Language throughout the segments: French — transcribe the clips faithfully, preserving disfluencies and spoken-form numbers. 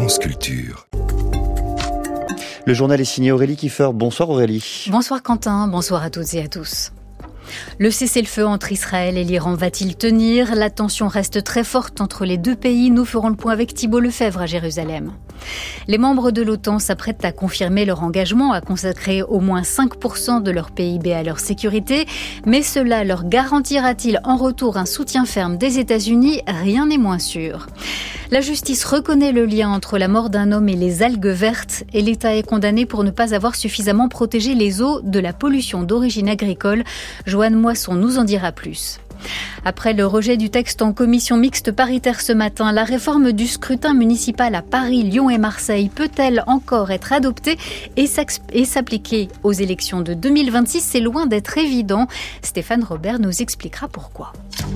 France Culture. Le journal est signé Aurélie Kiefer. Bonsoir Aurélie. Bonsoir Quentin, bonsoir à toutes et à tous. Le cessez-le-feu entre Israël et l'Iran va-t-il tenir ? La tension reste très forte entre les deux pays. Nous ferons le point avec Thibault Lefebvre à Jérusalem. Les membres de l'OTAN s'apprêtent à confirmer leur engagement à consacrer au moins cinq pour cent de leur P I B à leur sécurité. Mais cela leur garantira-t-il en retour un soutien ferme des États-Unis ? Rien n'est moins sûr. La justice reconnaît le lien entre la mort d'un homme et les algues vertes et l'État est condamné pour ne pas avoir suffisamment protégé les eaux de la pollution d'origine agricole. Joanne Moisson nous en dira plus. Après le rejet du texte en commission mixte paritaire ce matin, la réforme du scrutin municipal à Paris, Lyon et Marseille peut-elle encore être adoptée et s'appliquer aux élections de deux mille vingt-six ? C'est loin d'être évident. Stéphane Robert nous expliquera pourquoi.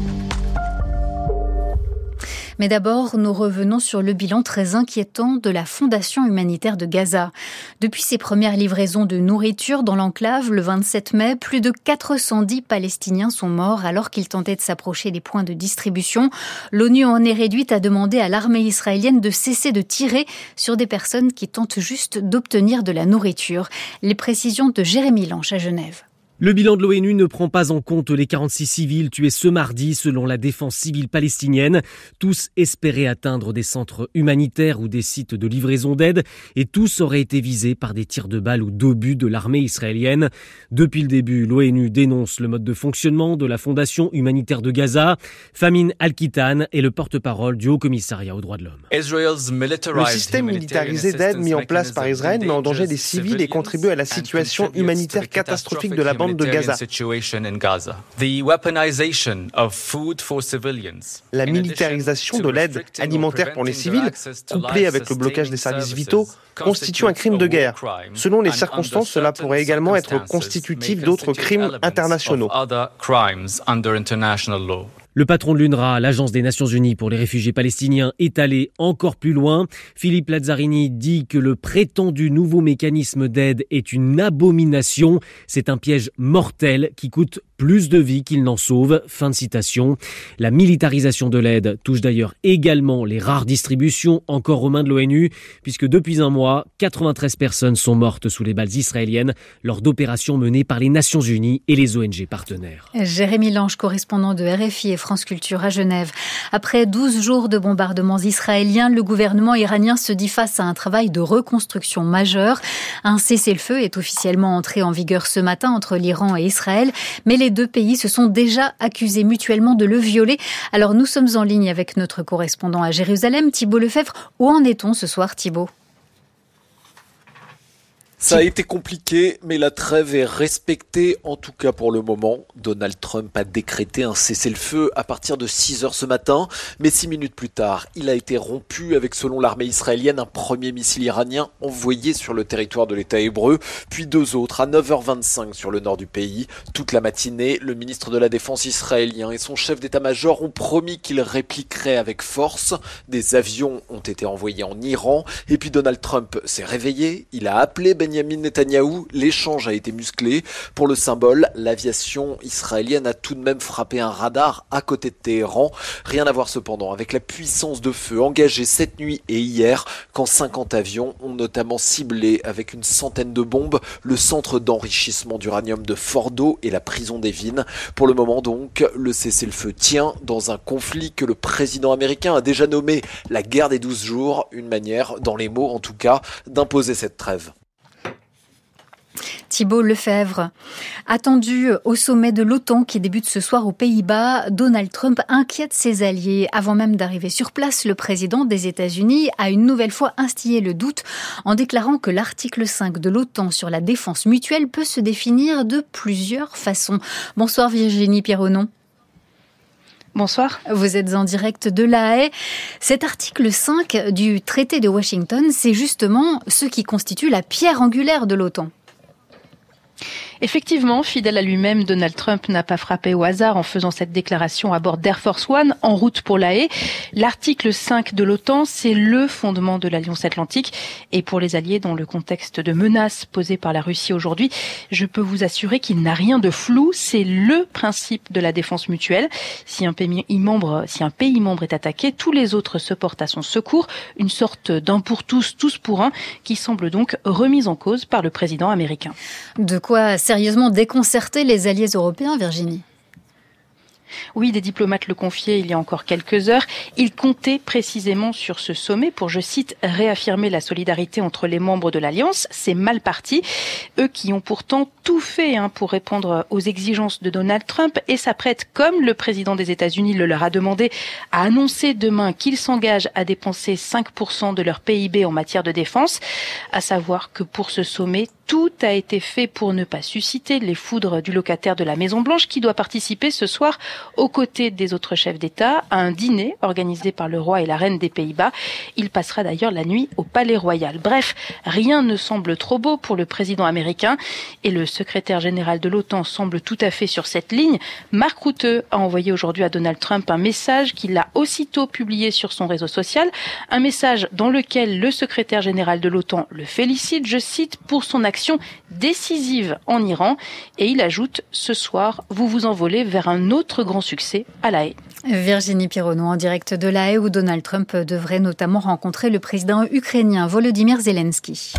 Mais d'abord, nous revenons sur le bilan très inquiétant de la Fondation humanitaire de Gaza. Depuis ses premières livraisons de nourriture dans l'enclave, le vingt-sept mai, plus de quatre cent dix Palestiniens sont morts alors qu'ils tentaient de s'approcher des points de distribution. L'ONU en est réduite à demander à l'armée israélienne de cesser de tirer sur des personnes qui tentent juste d'obtenir de la nourriture. Les précisions de Jérémy Lange à Genève. Le bilan de l'ONU ne prend pas en compte les quarante-six civils tués ce mardi selon la défense civile palestinienne. Tous espéraient atteindre des centres humanitaires ou des sites de livraison d'aide et tous auraient été visés par des tirs de balles ou d'obus de l'armée israélienne. Depuis le début, l'ONU dénonce le mode de fonctionnement de la Fondation humanitaire de Gaza. Famin Al-Kitan est le porte-parole du Haut-Commissariat aux droits de l'homme. Le système militarisé d'aide mis en place par Israël met en danger des civils et contribue à la situation humanitaire catastrophique de la bande de Gaza. La militarisation de l'aide alimentaire pour les civils, couplée avec le blocage des services vitaux, constitue un crime de guerre. Selon les circonstances, cela pourrait également être constitutif d'autres crimes internationaux. Le patron de l'UNRWA, l'Agence des Nations Unies pour les réfugiés palestiniens, est allé encore plus loin. Philippe Lazzarini dit que le prétendu nouveau mécanisme d'aide est une abomination. C'est un piège mortel qui coûte plus de vies qu'il n'en sauve. Fin de citation. La militarisation de l'aide touche d'ailleurs également les rares distributions encore aux mains de l'ONU, puisque depuis un mois, quatre-vingt-treize personnes sont mortes sous les balles israéliennes lors d'opérations menées par les Nations Unies et les O N G partenaires. Jérémy Lange, correspondant de R F I et France Culture à Genève. Après douze jours de bombardements israéliens, le gouvernement iranien se dit face à un travail de reconstruction majeur. Un cessez-le-feu est officiellement entré en vigueur ce matin entre l'Iran et Israël, mais les deux pays se sont déjà accusés mutuellement de le violer. Alors nous sommes en ligne avec notre correspondant à Jérusalem, Thibault Lefebvre. Où en est-on ce soir, Thibault ? Ça a été compliqué, mais la trêve est respectée, en tout cas pour le moment. Donald Trump a décrété un cessez-le-feu à partir de six heures ce matin, mais six minutes plus tard, il a été rompu avec, selon l'armée israélienne, un premier missile iranien envoyé sur le territoire de l'État hébreu, puis deux autres à neuf heures vingt-cinq sur le nord du pays. Toute la matinée, le ministre de la Défense israélien et son chef d'état-major ont promis qu'ils répliqueraient avec force. Des avions ont été envoyés en Iran, et puis Donald Trump s'est réveillé, il a appelé Ben Benyamin Netanyahou, l'échange a été musclé. Pour le symbole, l'aviation israélienne a tout de même frappé un radar à côté de Téhéran. Rien à voir cependant avec la puissance de feu engagée cette nuit et hier, quand cinquante avions ont notamment ciblé avec une centaine de bombes le centre d'enrichissement d'uranium de Fordo et la prison d'Evin. Pour le moment donc, le cessez-le-feu tient dans un conflit que le président américain a déjà nommé la guerre des douze jours, une manière, dans les mots en tout cas, d'imposer cette trêve. Thibault Lefebvre. Attendu au sommet de l'OTAN qui débute ce soir aux Pays-Bas, Donald Trump inquiète ses alliés. Avant même d'arriver sur place, le président des États-Unis a une nouvelle fois instillé le doute en déclarant que l'article cinq de l'OTAN sur la défense mutuelle peut se définir de plusieurs façons. Bonsoir Virginie Pierronon. Bonsoir. Vous êtes en direct de La Haye. Cet article cinq du traité de Washington, c'est justement ce qui constitue la pierre angulaire de l'OTAN. Effectivement, fidèle à lui-même, Donald Trump n'a pas frappé au hasard en faisant cette déclaration à bord d'Air Force One en route pour La Haye. L'article cinq de l'OTAN, c'est le fondement de l'Alliance Atlantique. Et pour les alliés dans le contexte de menace posée par la Russie aujourd'hui, je peux vous assurer qu'il n'a rien de flou. C'est le principe de la défense mutuelle. Si un pays membre, si un pays membre est attaqué, tous les autres se portent à son secours. Une sorte d'un pour tous, tous pour un, qui semble donc remise en cause par le président américain. De quoi sérieusement déconcerter les alliés européens, Virginie ? Oui, des diplomates le confiaient il y a encore quelques heures. Ils comptaient précisément sur ce sommet pour, je cite, réaffirmer la solidarité entre les membres de l'Alliance. C'est mal parti. Eux qui ont pourtant tout fait hein, pour répondre aux exigences de Donald Trump et s'apprêtent, comme le président des États-Unis le leur a demandé, à annoncer demain qu'ils s'engagent à dépenser cinq pour cent de leur P I B en matière de défense. À savoir que pour ce sommet, tout a été fait pour ne pas susciter les foudres du locataire de la Maison-Blanche qui doit participer ce soir aux côtés des autres chefs d'État à un dîner organisé par le roi et la reine des Pays-Bas. Il passera d'ailleurs la nuit au Palais Royal. Bref, rien ne semble trop beau pour le président américain et le secrétaire général de l'OTAN semble tout à fait sur cette ligne. Mark Rutte a envoyé aujourd'hui à Donald Trump un message qu'il a aussitôt publié sur son réseau social. Un message dans lequel le secrétaire général de l'OTAN le félicite, je cite, pour son action décisive en Iran. Et il ajoute, ce soir, vous vous envolez vers un autre grand succès à La Haye. Virginie Pironneau en direct de La Haye où Donald Trump devrait notamment rencontrer le président ukrainien Volodymyr Zelensky.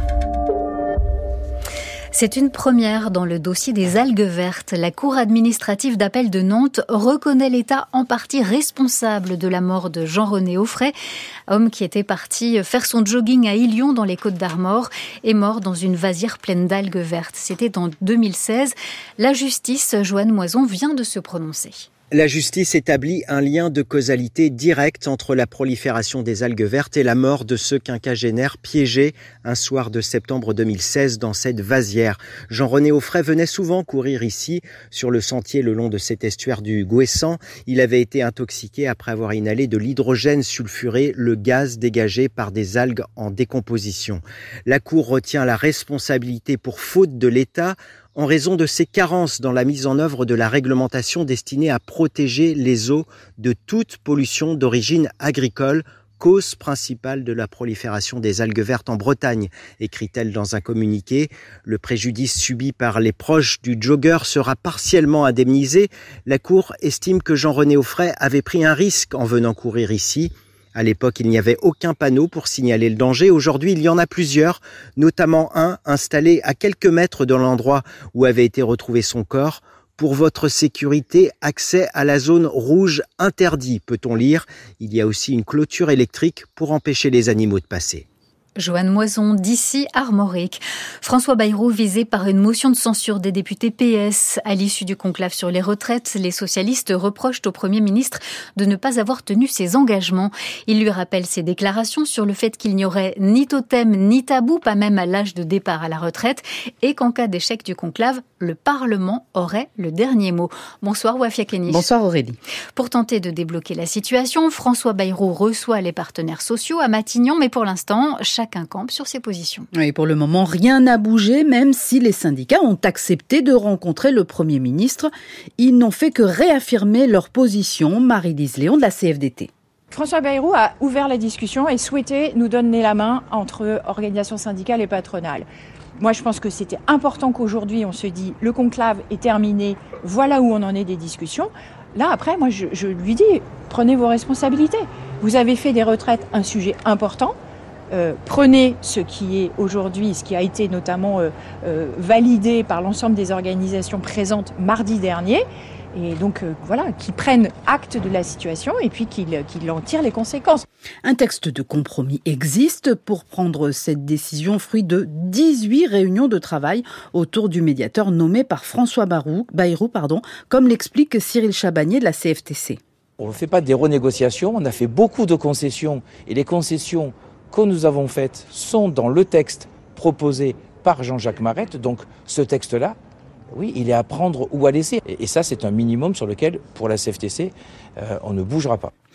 C'est une première dans le dossier des algues vertes. La Cour administrative d'appel de Nantes reconnaît l'État en partie responsable de la mort de Jean-René Offray, homme qui était parti faire son jogging à Illion dans les Côtes-d'Armor et mort dans une vasière pleine d'algues vertes. C'était en deux mille seize. La justice, Joanne Moison, vient de se prononcer. La justice établit un lien de causalité direct entre la prolifération des algues vertes et la mort de ce quinquagénaire piégé un soir de septembre deux mille seize dans cette vasière. Jean-René Offray venait souvent courir ici, sur le sentier le long de cet estuaire du Gouessant. Il avait été intoxiqué après avoir inhalé de l'hydrogène sulfuré, le gaz dégagé par des algues en décomposition. La Cour retient la responsabilité pour faute de l'État en raison de ses carences dans la mise en œuvre de la réglementation destinée à protéger les eaux de toute pollution d'origine agricole, cause principale de la prolifération des algues vertes en Bretagne, écrit-elle dans un communiqué. Le préjudice subi par les proches du jogger sera partiellement indemnisé. La Cour estime que Jean-René Offray avait pris un risque en venant courir ici. À l'époque, il n'y avait aucun panneau pour signaler le danger. Aujourd'hui, il y en a plusieurs, notamment un installé à quelques mètres de l'endroit où avait été retrouvé son corps. Pour votre sécurité, accès à la zone rouge interdit, peut-on lire. Il y a aussi une clôture électrique pour empêcher les animaux de passer. Joanne Moison, d'ici Armorique. François Bayrou visé par une motion de censure des députés P S. À l'issue du conclave sur les retraites, les socialistes reprochent au Premier ministre de ne pas avoir tenu ses engagements. Il lui rappelle ses déclarations sur le fait qu'il n'y aurait ni totem ni tabou, pas même à l'âge de départ à la retraite, et qu'en cas d'échec du conclave, le Parlement aurait le dernier mot. Bonsoir Wafia Kenich. Bonsoir Aurélie. Pour tenter de débloquer la situation, François Bayrou reçoit les partenaires sociaux à Matignon, mais pour l'instant, chacun campe sur ses positions. Et pour le moment, rien n'a bougé, même si les syndicats ont accepté de rencontrer le Premier ministre. Ils n'ont fait que réaffirmer leur position. Marie-Lise Léon de la C F D T. François Bayrou a ouvert la discussion et souhaitait nous donner la main entre organisations syndicales et patronales. Moi, je pense que c'était important qu'aujourd'hui, on se dit le conclave est terminé, voilà où on en est des discussions. Là, après, moi, je, je lui dis, prenez vos responsabilités. Vous avez fait des retraites un sujet important. Euh, prenez ce qui est aujourd'hui, ce qui a été notamment euh, euh, validé par l'ensemble des organisations présentes mardi dernier, et donc euh, voilà, qu'ils prennent acte de la situation et puis qu'ils, qu'ils en tirent les conséquences. Un texte de compromis existe pour prendre cette décision, fruit de dix-huit réunions de travail autour du médiateur nommé par François Bayrou, Bayrou pardon, comme l'explique Cyril Chabagnier de la C F T C. On ne fait pas des renégociations, on a fait beaucoup de concessions, et les concessions que nous avons faites sont dans le texte proposé par Jean-Jacques Marette. Donc ce texte-là, oui, il est à prendre ou à laisser. Et, et ça, c'est un minimum sur lequel, pour la C F T C, euh, on ne bougera pas.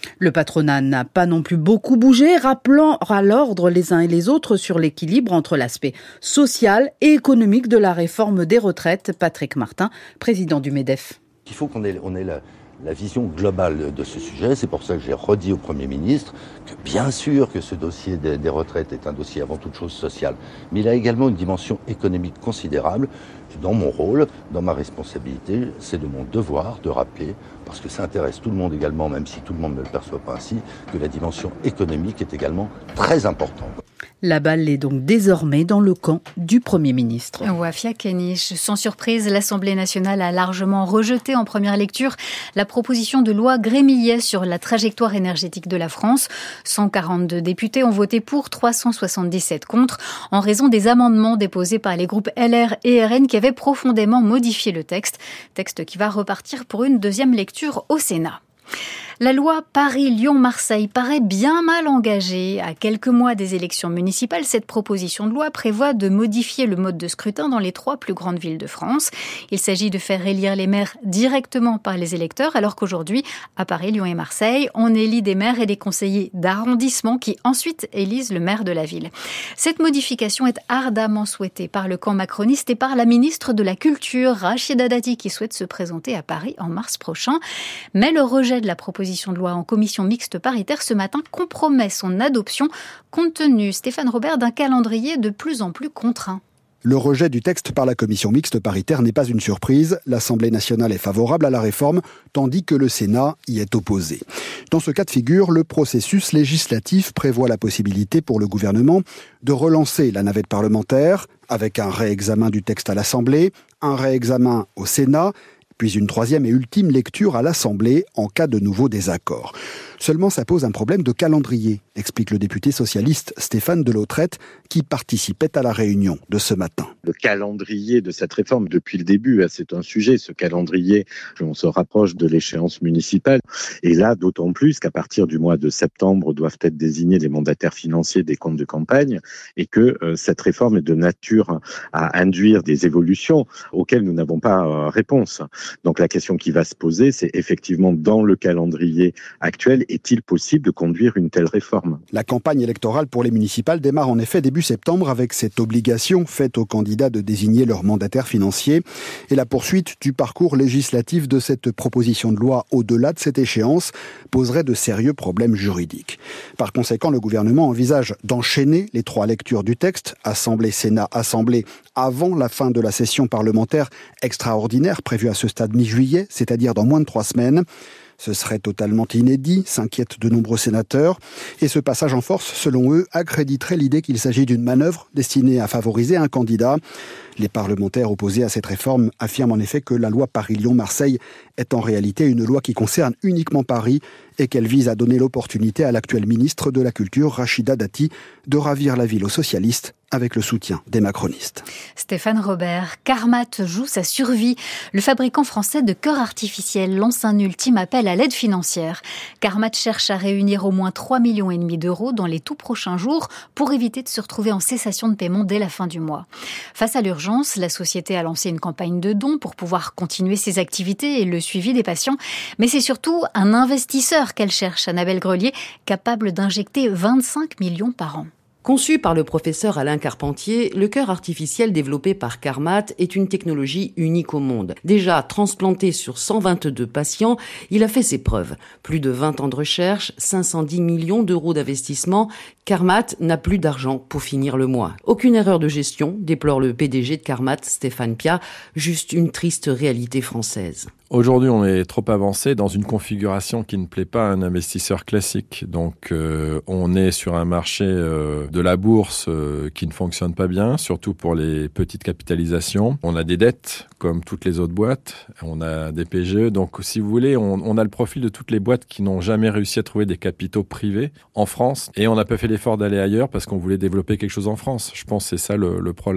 Le patronat n'a pas non plus beaucoup bougé, rappelant à l'ordre les uns et les autres sur l'équilibre entre l'aspect social et économique de la réforme des retraites. Patrick Martin, président du MEDEF. Il faut qu'on ait, on ait la, la vision globale de ce sujet. C'est pour ça que j'ai redit au Premier ministre que bien sûr que ce dossier des, des retraites est un dossier avant toute chose social, mais il a également une dimension économique considérable. Dans mon rôle, dans ma responsabilité, c'est de mon devoir de rappeler, parce que ça intéresse tout le monde également, même si tout le monde ne le perçoit pas ainsi, que la dimension économique est également très importante. La balle est donc désormais dans le camp du Premier ministre. Wafia Kenich, sans surprise, l'Assemblée nationale a largement rejeté en première lecture la proposition de loi Grémillet sur la trajectoire énergétique de la France. cent quarante-deux députés ont voté pour, trois cent soixante-dix-sept contre, en raison des amendements déposés par les groupes L R et R N qui avaient profondément modifié le texte. Texte qui va repartir pour une deuxième lecture au Sénat. La loi Paris-Lyon-Marseille paraît bien mal engagée. À quelques mois des élections municipales, cette proposition de loi prévoit de modifier le mode de scrutin dans les trois plus grandes villes de France. Il s'agit de faire élire les maires directement par les électeurs, alors qu'aujourd'hui, à Paris, Lyon et Marseille, on élit des maires et des conseillers d'arrondissement qui ensuite élisent le maire de la ville. Cette modification est ardemment souhaitée par le camp macroniste et par la ministre de la Culture, Rachida Dati, qui souhaite se présenter à Paris en mars prochain. Mais le rejet de la proposition de loi en commission mixte paritaire ce matin compromet son adoption, compte tenu, Stéphane Robert, d'un calendrier de plus en plus contraint. Le rejet du texte par la commission mixte paritaire n'est pas une surprise. L'Assemblée nationale est favorable à la réforme, tandis que le Sénat y est opposé. Dans ce cas de figure, le processus législatif prévoit la possibilité pour le gouvernement de relancer la navette parlementaire avec un réexamen du texte à l'Assemblée, un réexamen au Sénat, puis une troisième et ultime lecture à l'Assemblée en cas de nouveau désaccord. Seulement, ça pose un problème de calendrier, explique le député socialiste Stéphane Delautrette, qui participait à la réunion de ce matin. Le calendrier de cette réforme, depuis le début, c'est un sujet. Ce calendrier, on se rapproche de l'échéance municipale. Et là, d'autant plus qu'à partir du mois de septembre, doivent être désignés les mandataires financiers des comptes de campagne et que euh, cette réforme est de nature à induire des évolutions auxquelles nous n'avons pas euh, réponse. Donc la question qui va se poser, c'est effectivement dans le calendrier actuel, est-il possible de conduire une telle réforme ? La campagne électorale pour les municipales démarre en effet début septembre avec cette obligation faite aux candidats de désigner leurs mandataires financiers et la poursuite du parcours législatif de cette proposition de loi au-delà de cette échéance poserait de sérieux problèmes juridiques. Par conséquent, le gouvernement envisage d'enchaîner les trois lectures du texte, Assemblée, Sénat, Assemblée, avant la fin de la session parlementaire extraordinaire prévue à ce stade mi-juillet, c'est-à-dire dans moins de trois semaines. Ce serait totalement inédit, s'inquiètent de nombreux sénateurs. Et ce passage en force, selon eux, accréditerait l'idée qu'il s'agit d'une manœuvre destinée à favoriser un candidat. Les parlementaires opposés à cette réforme affirment en effet que la loi Paris-Lyon-Marseille est en réalité une loi qui concerne uniquement Paris et qu'elle vise à donner l'opportunité à l'actuel ministre de la Culture, Rachida Dati, de ravir la ville aux socialistes avec le soutien des macronistes. Stéphane Robert, Carmat joue sa survie. Le fabricant français de cœurs artificiels lance un ultime appel à l'aide financière. Carmat cherche à réunir au moins trois virgule cinq millions d'euros dans les tout prochains jours pour éviter de se retrouver en cessation de paiement dès la fin du mois. Face à l'urgence, la société a lancé une campagne de dons pour pouvoir continuer ses activités et le suivi des patients. Mais c'est surtout un investisseur qu'elle cherche, Annabelle Grelier, capable d'injecter vingt-cinq millions par an. Conçu par le professeur Alain Carpentier, le cœur artificiel développé par Carmat est une technologie unique au monde. Déjà transplanté sur cent vingt-deux patients, il a fait ses preuves. Plus de vingt ans de recherche, cinq cent dix millions d'euros d'investissement, Carmat n'a plus d'argent pour finir le mois. Aucune erreur de gestion, déplore le P D G de Carmat, Stéphane Pia, juste une triste réalité française. Aujourd'hui, on est trop avancé dans une configuration qui ne plaît pas à un investisseur classique. Donc, euh, on est sur un marché euh, de la bourse euh, qui ne fonctionne pas bien, surtout pour les petites capitalisations. On a des dettes, comme toutes les autres boîtes. On a des P G E. Donc, si vous voulez, on, on a le profil de toutes les boîtes qui n'ont jamais réussi à trouver des capitaux privés en France. Et on n'a pas fait l'effort d'aller ailleurs parce qu'on voulait développer quelque chose en France. Je pense que c'est ça le, le problème.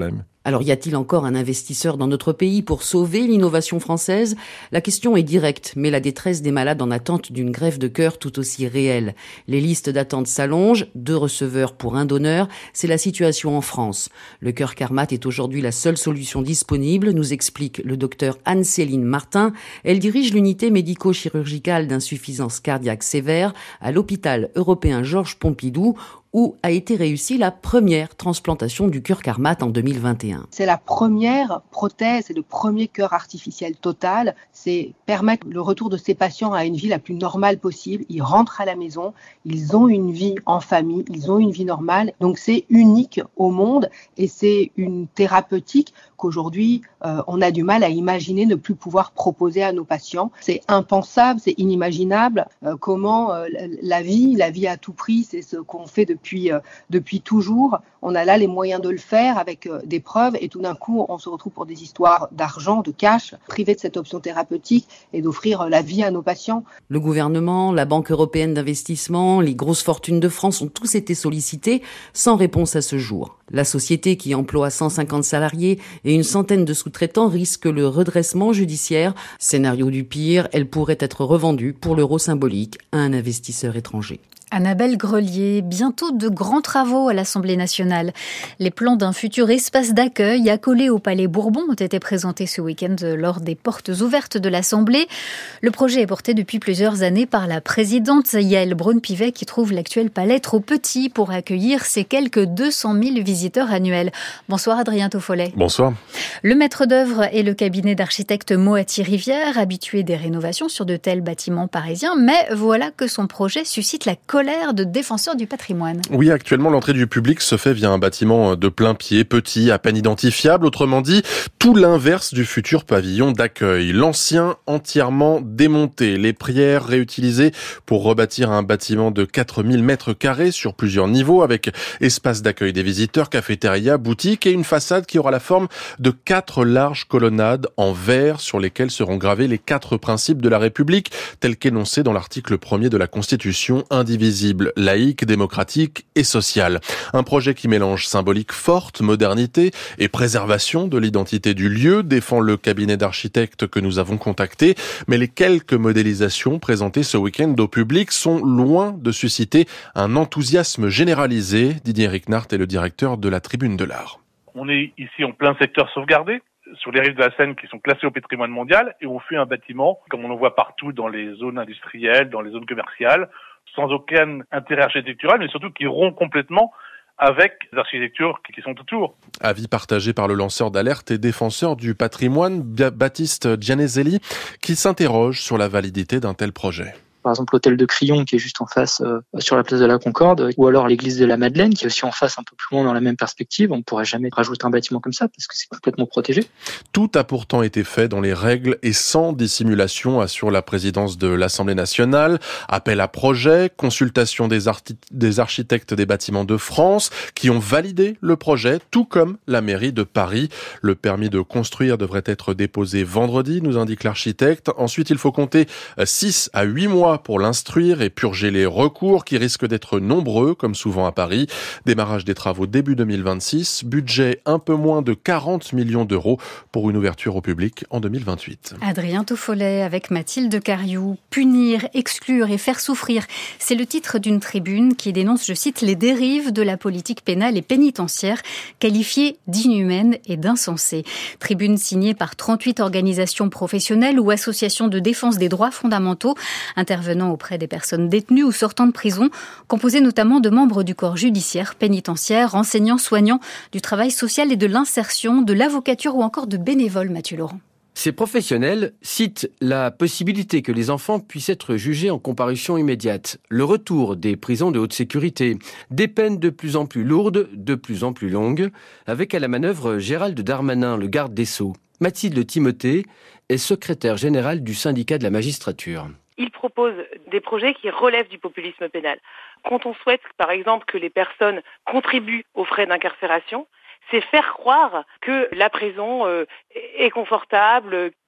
Alors y a-t-il encore un investisseur dans notre pays pour sauver l'innovation française ? La question est directe, mais la détresse des malades en attente d'une greffe de cœur tout aussi réelle. Les listes d'attente s'allongent, deux receveurs pour un donneur, c'est la situation en France. Le cœur Carmat est aujourd'hui la seule solution disponible, nous explique le docteur Anne-Céline Martin. Elle dirige l'unité médico-chirurgicale d'insuffisance cardiaque sévère à l'hôpital européen Georges Pompidou, où a été réussie la première transplantation du cœur Carmat en deux mille vingt et un. C'est la première prothèse, c'est le premier cœur artificiel total. C'est permettre le retour de ces patients à une vie la plus normale possible. Ils rentrent à la maison, ils ont une vie en famille, ils ont une vie normale. Donc c'est unique au monde et c'est une thérapeutique qu'aujourd'hui euh, on a du mal à imaginer ne plus pouvoir proposer à nos patients. C'est impensable, c'est inimaginable. Euh, comment euh, la vie, la vie à tout prix, c'est ce qu'on fait depuis Depuis, euh, depuis toujours. On a là les moyens de le faire avec euh, des preuves et tout d'un coup on se retrouve pour des histoires d'argent, de cash, privé de cette option thérapeutique et d'offrir euh, la vie à nos patients. Le gouvernement, la Banque européenne d'investissement, les grosses fortunes de France ont tous été sollicités sans réponse à ce jour. La société qui emploie cent cinquante salariés et une centaine de sous-traitants risque le redressement judiciaire. Scénario du pire, elle pourrait être revendue pour l'euro symbolique à un investisseur étranger. Annabelle Grelier, bientôt de grands travaux à l'Assemblée nationale. Les plans d'un futur espace d'accueil accolé au Palais Bourbon ont été présentés ce week-end lors des portes ouvertes de l'Assemblée. Le projet est porté depuis plusieurs années par la présidente Yaël Braun-Pivet qui trouve l'actuel palais trop petit pour accueillir ses quelques deux cent mille visiteurs annuels. Bonsoir Adrien Toffollet. Bonsoir. Le maître d'œuvre est le cabinet d'architecte Moati Rivière, habitué des rénovations sur de tels bâtiments parisiens, mais voilà que son projet suscite la colère de défenseurs du patrimoine. Oui, actuellement, l'entrée du public se fait via un bâtiment de plein pied, petit, à peine identifiable. Autrement dit, tout l'inverse du futur pavillon d'accueil. L'ancien entièrement démonté, les pierres réutilisées pour rebâtir un bâtiment de quatre mille mètres carrés sur plusieurs niveaux avec espace d'accueil des visiteurs, cafétéria, boutique et une façade qui aura la forme de quatre larges colonnades en verre sur lesquelles seront gravés les quatre principes de la République tels qu'énoncés dans l'article premier de la Constitution, indivisible, laïque, démocratique et social. Un projet qui mélange symbolique forte, modernité et préservation de l'identité du lieu, défend le cabinet d'architectes que nous avons contacté. Mais les quelques modélisations présentées ce week-end au public sont loin de susciter un enthousiasme généralisé. Didier Ricknart est le directeur de la Tribune de l'Art. On est ici en plein secteur sauvegardé, sur les rives de la Seine qui sont classées au patrimoine mondial, et on fait un bâtiment, comme on en voit partout dans les zones industrielles, dans les zones commerciales, sans aucun intérêt architectural, mais surtout qui rompt complètement avec les architectures qui sont autour. Avis partagé par le lanceur d'alerte et défenseur du patrimoine, Baptiste Gianezelli, qui s'interroge sur la validité d'un tel projet. Par exemple, l'hôtel de Crillon qui est juste en face euh, sur la place de la Concorde, ou alors l'église de la Madeleine qui est aussi en face un peu plus loin dans la même perspective. On ne pourrait jamais rajouter un bâtiment comme ça parce que c'est complètement protégé. Tout a pourtant été fait dans les règles et sans dissimulation, assure la présidence de l'Assemblée nationale. Appel à projet, consultation des, arti- des architectes des bâtiments de France qui ont validé le projet, tout comme la mairie de Paris. Le permis de construire devrait être déposé vendredi, nous indique l'architecte. Ensuite, il faut compter six à huit mois pour l'instruire et purger les recours qui risquent d'être nombreux, comme souvent à Paris. Démarrage des travaux début deux mille vingt-six, budget un peu moins de quarante millions d'euros pour une ouverture au public en deux mille vingt-huit. Adrien Toffollet avec Mathilde Cariou. Punir, exclure et faire souffrir, c'est le titre d'une tribune qui dénonce, je cite, les dérives de la politique pénale et pénitentiaire, qualifiées d'inhumaines et d'insensées. Tribune signée par trente-huit organisations professionnelles ou associations de défense des droits fondamentaux, intervenant auprès des personnes détenues ou sortant de prison, composée notamment de membres du corps judiciaire, pénitentiaire, enseignants, soignants, du travail social et de l'insertion, de l'avocature ou encore de bénévoles, Mathieu Laurent. Ces professionnels citent la possibilité que les enfants puissent être jugés en comparution immédiate, le retour des prisons de haute sécurité, des peines de plus en plus lourdes, de plus en plus longues, avec à la manœuvre Gérald Darmanin, le garde des Sceaux. Mathilde Timothée est secrétaire générale du syndicat de la magistrature. Il propose des projets qui relèvent du populisme pénal. Quand on souhaite, par exemple, que les personnes contribuent aux frais d'incarcération, c'est faire croire que la prison euh, est confortable,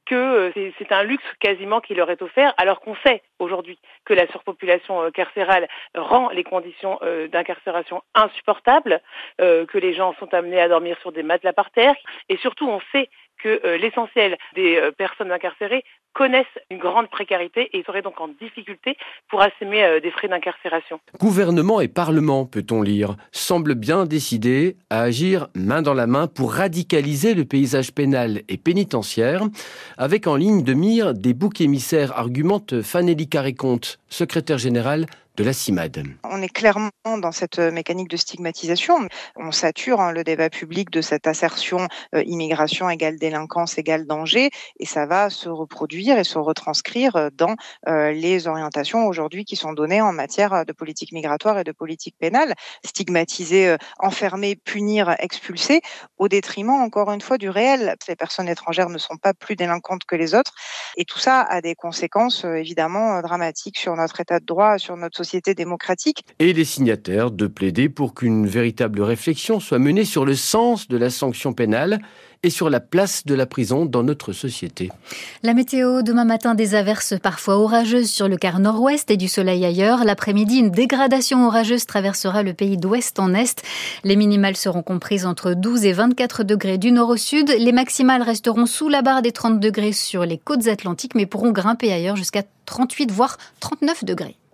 que c'est un luxe quasiment qui leur est offert, alors qu'on sait aujourd'hui que la surpopulation carcérale rend les conditions d'incarcération insupportables, que les gens sont amenés à dormir sur des matelas par terre, et surtout on sait que euh, l'essentiel des euh, personnes incarcérées connaissent une grande précarité et seraient donc en difficulté pour asssumer euh, des frais d'incarcération. Gouvernement et Parlement, peut-on lire, semblent bien décidés à agir main dans la main pour radicaliser le paysage pénal et pénitentiaire, avec en ligne de mire des boucs émissaires, argumente Fanélie Carré-Comte, secrétaire générale de la CIMAD. On est clairement dans cette mécanique de stigmatisation. On sature hein, le débat public de cette assertion euh, immigration égale délinquance égale danger, et ça va se reproduire et se retranscrire dans euh, les orientations aujourd'hui qui sont données en matière de politique migratoire et de politique pénale. Stigmatiser, euh, enfermer, punir, expulser, au détriment encore une fois du réel. Ces personnes étrangères ne sont pas plus délinquantes que les autres, et tout ça a des conséquences euh, évidemment euh, dramatiques sur notre état de droit, sur notre société démocratique. Et les signataires de plaider pour qu'une véritable réflexion soit menée sur le sens de la sanction pénale et sur la place de la prison dans notre société. La météo, demain matin, des averses parfois orageuses sur le quart nord-ouest et du soleil ailleurs. L'après-midi, une dégradation orageuse traversera le pays d'ouest en est. Les minimales seront comprises entre douze et vingt-quatre degrés du nord au sud. Les maximales resteront sous la barre des trente degrés sur les côtes atlantiques, mais pourront grimper ailleurs jusqu'à trente-huit voire trente-neuf degrés.